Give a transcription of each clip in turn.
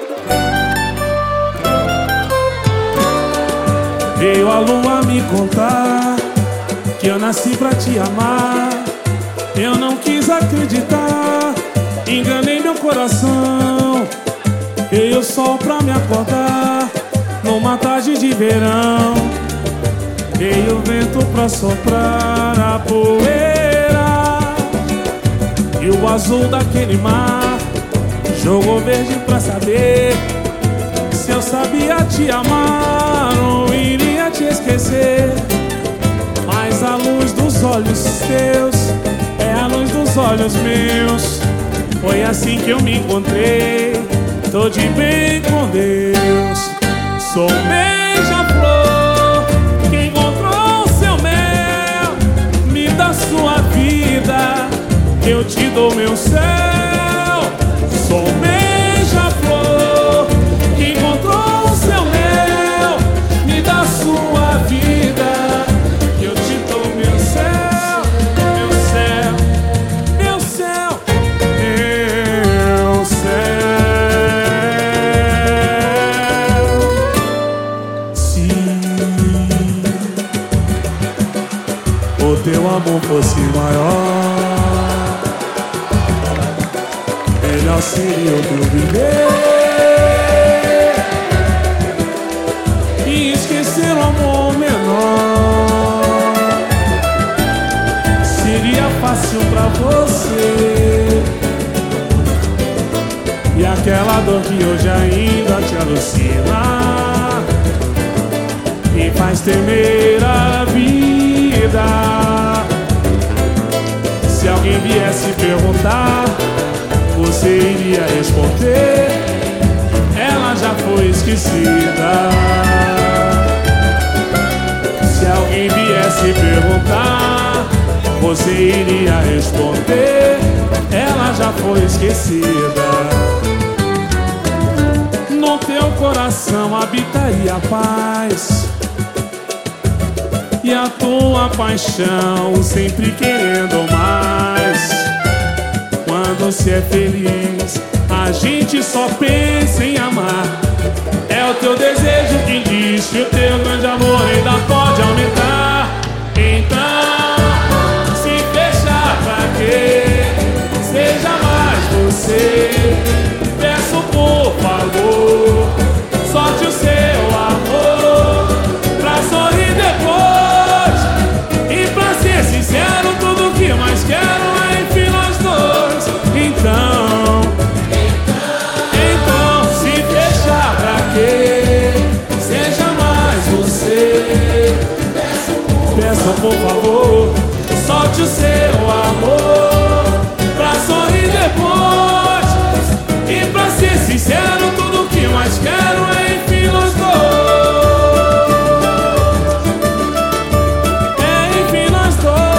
Veio a lua me contar que eu nasci pra te amar. Eu não quis acreditar, enganei meu coração. Veio o sol pra me acordar numa tarde de verão. Veio o vento pra soprar a poeira e o azul daquele mar jogou verde pra saber se eu sabia te amar ou iria te esquecer. Mas a luz dos olhos teus é a luz dos olhos meus. Foi assim que eu me encontrei, tô de bem com Deus. Sou um beija-flor que encontrou o seu mel. Me dá sua vida, eu te dou meu céu. Sou um beija-flor que encontrou o seu mel. Me dá sua vida, eu te dou meu céu. Meu céu, meu céu, meu céu. Se o teu amor fosse maior, melhor seria o teu viver e esquecer o amor menor. Seria fácil pra você, e aquela dor que hoje ainda te alucina me faz temer a vida. Se alguém viesse perguntar, você iria responder: ela já foi esquecida. Se alguém viesse perguntar, você iria responder: ela já foi esquecida. No teu coração habitaria a paz e a tua paixão sempre querendo mais. Quando se é feliz, a gente só pensa em amar. É o teu desejo que diz que o teu grande amor ainda pode aumentar. Então, se fechar pra quê? Seja mais você. Peço por favor, solte o seu amor pra sorrir depois. E pra ser sincero, tudo que mais quero é enfim nós dois. Então, se fechar pra quê? Seja mais você. Peço por favor, solte o seu amor pra sorrir depois. E pra ser sincero, tudo que mais quero é enfim nós dois. É enfim nós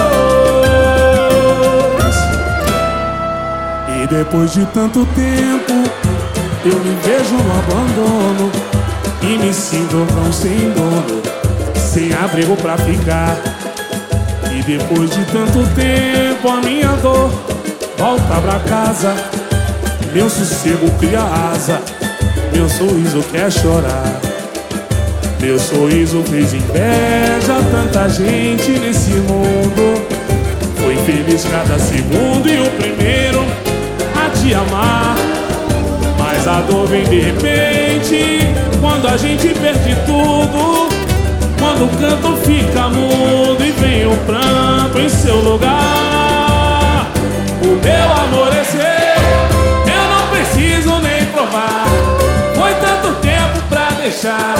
dois. E depois de tanto tempo, eu me vejo no abandono e me sinto tão sem dono, sem abrigo pra ficar. E depois de tanto tempo, a minha dor volta pra casa. Meu sossego cria asa, meu sorriso quer chorar. Meu sorriso fez inveja a tanta gente nesse mundo. Foi feliz cada segundo e o primeiro a te amar. Mas a dor vem de repente, quando a gente perde tudo. Quando o canto fica mudo e vem o pranto em seu lugar. O meu amor é seu, eu não preciso nem provar. Foi tanto tempo pra deixar